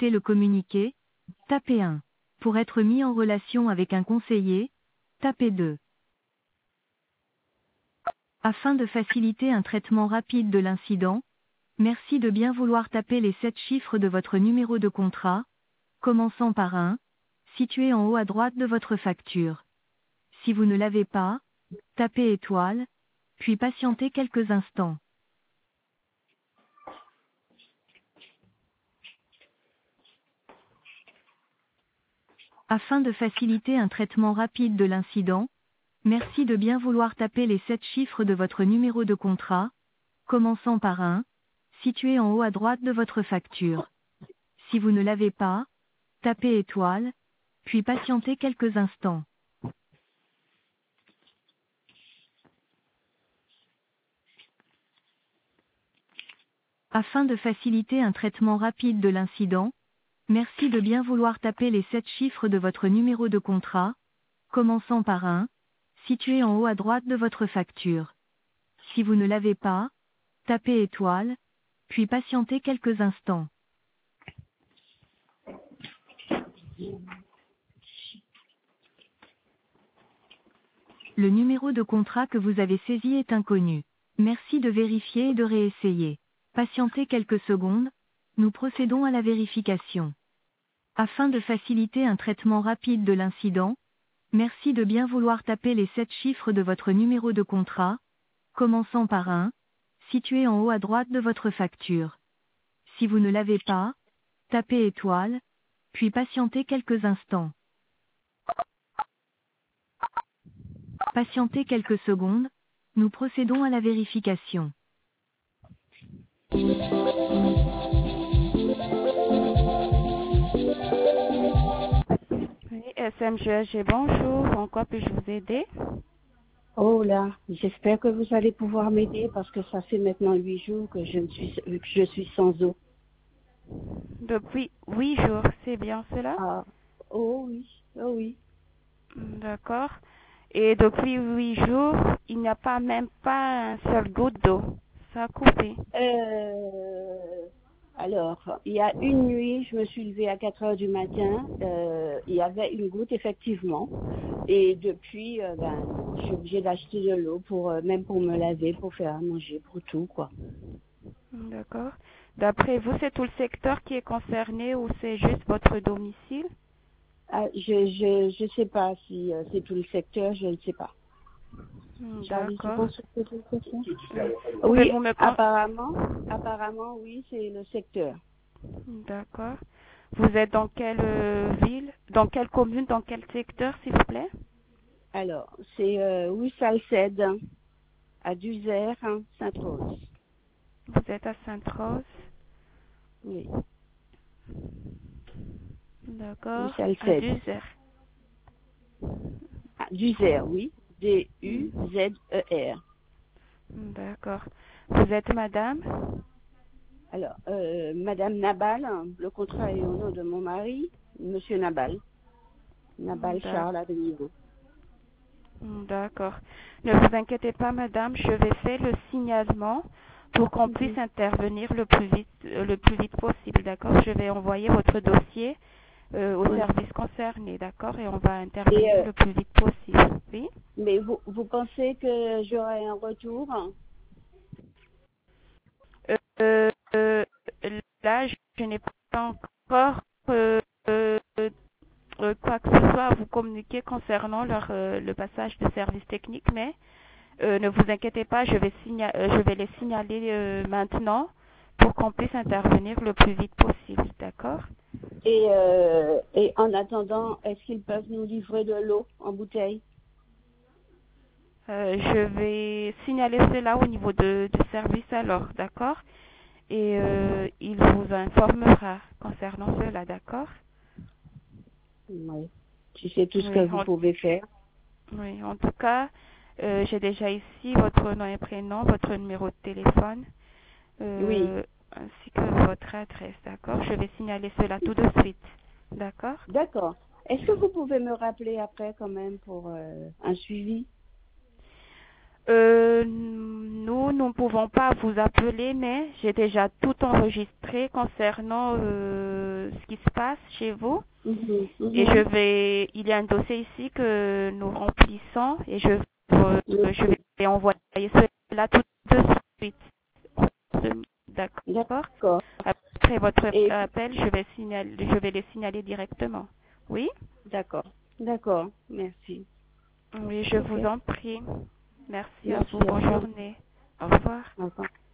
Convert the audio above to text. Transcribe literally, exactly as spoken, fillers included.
souhaitez le communiquer, tapez un. Pour être mis en relation avec un conseiller, tapez deux. Afin de faciliter un traitement rapide de l'incident, merci de bien vouloir taper les sept chiffres de votre numéro de contrat, commençant par un, situé en haut à droite de votre facture. Si vous ne l'avez pas, tapez étoile, puis patientez quelques instants. Afin de faciliter un traitement rapide de l'incident, merci de bien vouloir taper les sept chiffres de votre numéro de contrat, commençant par un, situé en haut à droite de votre facture. Si vous ne l'avez pas, tapez étoile, puis patientez quelques instants. Afin de faciliter un traitement rapide de l'incident, merci de bien vouloir taper les sept chiffres de votre numéro de contrat, commençant par un, situé en haut à droite de votre facture. Si vous ne l'avez pas, tapez étoile, puis patientez quelques instants. Le numéro de contrat que vous avez saisi est inconnu. Merci de vérifier et de réessayer. Patientez quelques secondes, nous procédons à la vérification. Afin de faciliter un traitement rapide de l'incident, merci de bien vouloir taper les sept chiffres de votre numéro de contrat, commençant par un, situé en haut à droite de votre facture. Si vous ne l'avez pas, tapez étoile, puis patientez quelques instants. Patientez quelques secondes, nous procédons à la vérification. Oui, S M G S G, bonjour. En quoi puis-je vous aider? Oh là, j'espère que vous allez pouvoir m'aider parce que ça fait maintenant huit jours que je, ne suis, que je suis sans eau. Depuis huit jours, c'est bien cela? Ah, oh oui, oh oui. D'accord. Et depuis huit jours, il n'y a pas même pas un seul goutte d'eau. Ça a coupé. Euh, alors, il y a une nuit, je me suis levée à quatre heures du matin. Euh, il y avait une goutte, effectivement. Et depuis, euh, ben, je suis obligée d'acheter de l'eau, pour euh, même pour me laver, pour faire à manger, pour tout, quoi. D'accord. D'après vous, c'est tout le secteur qui est concerné ou c'est juste votre domicile? Ah, je je je sais pas si euh, c'est tout le secteur, je ne sais pas. D'accord. Oui, Me... apparemment, apparemment, oui, c'est le secteur. D'accord. Vous êtes dans quelle euh, ville, dans quelle commune, dans quel secteur, s'il vous plaît? Alors, c'est euh, oui, Salcède, à Duzer, hein, Sainte-Rose. Vous êtes à Sainte-Rose? Oui. D'accord. Oui, À Duzer. À Duzer, oui. D U Z E R. D'accord. Vous êtes madame? Alors, euh, madame Nabal, le contrat est au nom de mon mari, monsieur Nabal. Nabal Charles à niveau. D'accord. Ne vous inquiétez pas, madame, je vais faire le signalement pour qu'on puisse mm-hmm. intervenir le plus vite, euh, le plus vite possible, d'accord? Je vais envoyer votre dossier euh, au oui. service concerné, d'accord? Et on va intervenir euh, le plus vite possible, oui? Mais vous, vous pensez que j'aurai un retour? euh, euh, Là, je, je n'ai pas encore euh, euh, euh, quoi que ce soit à vous communiquer concernant leur, euh, le passage de service technique, mais euh, ne vous inquiétez pas, je vais, signa- euh, je vais les signaler euh, maintenant pour qu'on puisse intervenir le plus vite possible, d'accord? Et, euh, et en attendant, est-ce qu'ils peuvent nous livrer de l'eau en bouteille? euh, Je vais signaler cela au niveau de, du service alors, d'accord? Et euh, il vous informera concernant cela, d'accord? Oui. Si c'est tout ce oui, que vous en, pouvez faire. Oui, en tout cas, euh, j'ai déjà ici votre nom et prénom, votre numéro de téléphone, euh, oui. ainsi que votre adresse, d'accord? Je vais signaler cela tout de suite, d'accord? D'accord. Est-ce que vous pouvez me rappeler après quand même pour euh, un suivi? Euh, nous, nous ne pouvons pas vous appeler, mais j'ai déjà tout enregistré concernant euh, ce qui se passe chez vous. Mhm, mhm. Et je vais, il y a un dossier ici que nous remplissons et je, euh, je vais envoyer cela tout de suite. D'accord. D'accord. Après votre Et appel, je vais signaler, je vais les signaler directement. Oui? d'accord. D'accord. Merci. Oui, je Ok. vous en prie. Merci à Merci vous. à Bonne vous. journée. Au revoir. Au revoir.